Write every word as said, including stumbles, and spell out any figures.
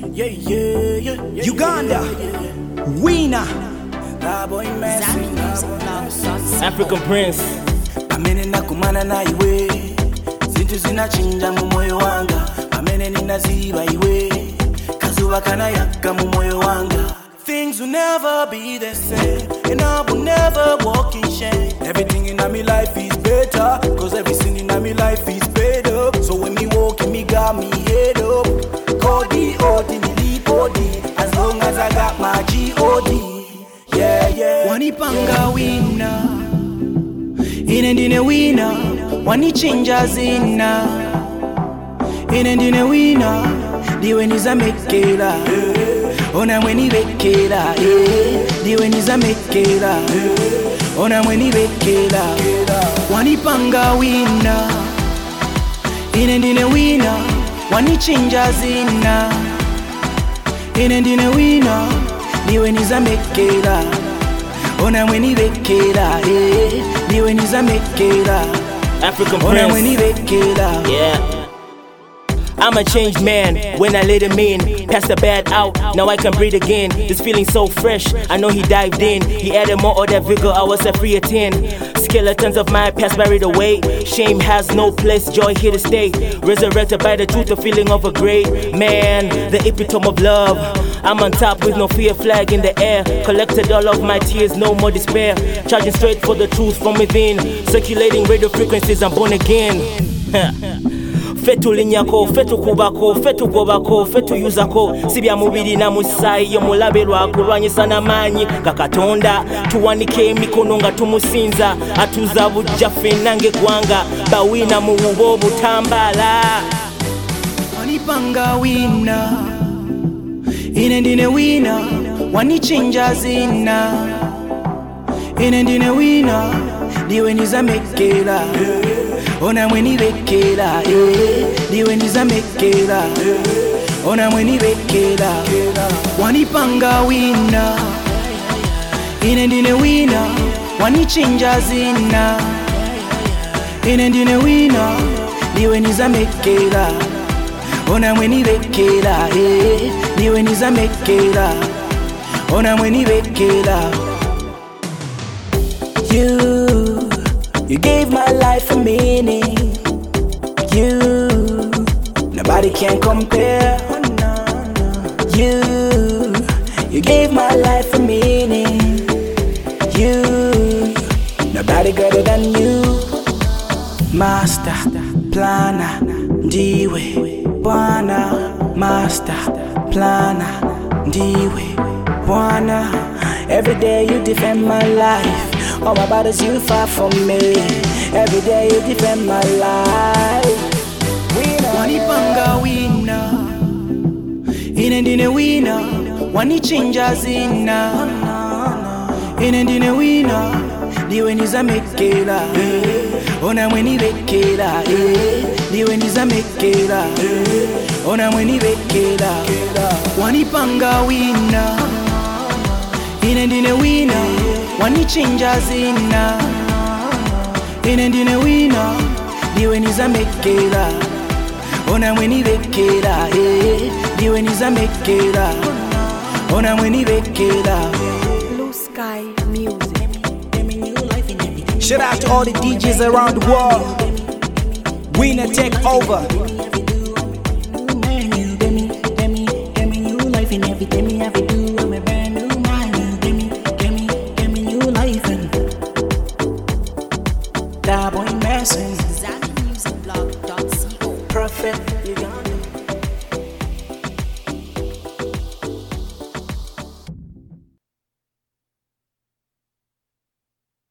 Yeah, yeah, yeah, yeah, Uganda, yeah, yeah, yeah. Winner, Nah, boy, messy, nah, boy, messy. African Prince. Pamene nakumana na iwe, zintu zinachinja mu moyo wanga. Pamene ninaziba iwe, kazuba kanayaka mu moyo wanga. Things will never be the same, and I will never walk in shame. Everything in my life is better, cause everything in my life is paid up. So when me walk, me got me head up. Cody, Odi, Lili, Odi, as long as I got my G O D. Yeah, yeah. wanipanga wina, ine ndine wina, wanichinja zina, ine ndine wina, diwe nizamekela, ona mweni bekela, diwe nizamekela, ona mweni bekela, wanipanga wina, ine ndine wina, wanichinja zina, ine ndine wina, diwe nizamekela, ona mweni bekela, diwe nizamekela, African ona Prince. mweni bekela. Yeah. I'm a changed man when I let him in. Passed the bad out, now I can breathe again. This feeling so fresh, I know he dived in. He added more of that vigor, I was a free at ten. Skeletons of my past buried away. Shame has no place, joy here to stay. Resurrected by the truth, the feeling of a great man, the epitome of love. I'm on top with no fear, flag in the air. Collected all of my tears, no more despair. Charging straight for the truth from within. Circulating radio frequencies, I'm born again. Fetu linyako, fetu kubako, fetu gobako, fetu yuzako. Sibya mubiri na musayi, yomulabe lwakulwanyisa n'amaanyi gakatonda. Tuwanike emikono nga tumusinza, atuza bujjaffe nange gwanga, bawina mu bubo butambala. Wanipanga wina, ine ndine wina, wanichinja zina, ine ndine wina, diwe nizamekela, ona mweni bekela, diwe nizamekela, ona mweni bekela, wanipanga wina, ine ndine wina, wanichinja zina, ine ndine wina, diwe nizamekela, ona mweni bekela, diwe nizamekela, ona mweni bekela. You, you gave my life a meaning. You, nobody can compare. You, you gave my life a meaning. You, nobody greater than you. Master, planner, ndiwe, Bwana. Master, planner, ndiwe, Bwana. Every day you defend my life. All my battles you fight for me. Every day you defend my life. Wanipanga wina, ine ndine wina, wanichinja zina, ine ndine wina, diwe nizamekela, ona mweni bekela, diwe nizamekela, ona mweni bekela. Wanipanga wina, ine ndine wina, wanichinja zina, ine ndine wina, diwe nizamekela, ona mweni bekela, diwe nizamekela, ona mweni bekela. Blue Sky Music. Shout out to all the D Js around the world. Winner take over.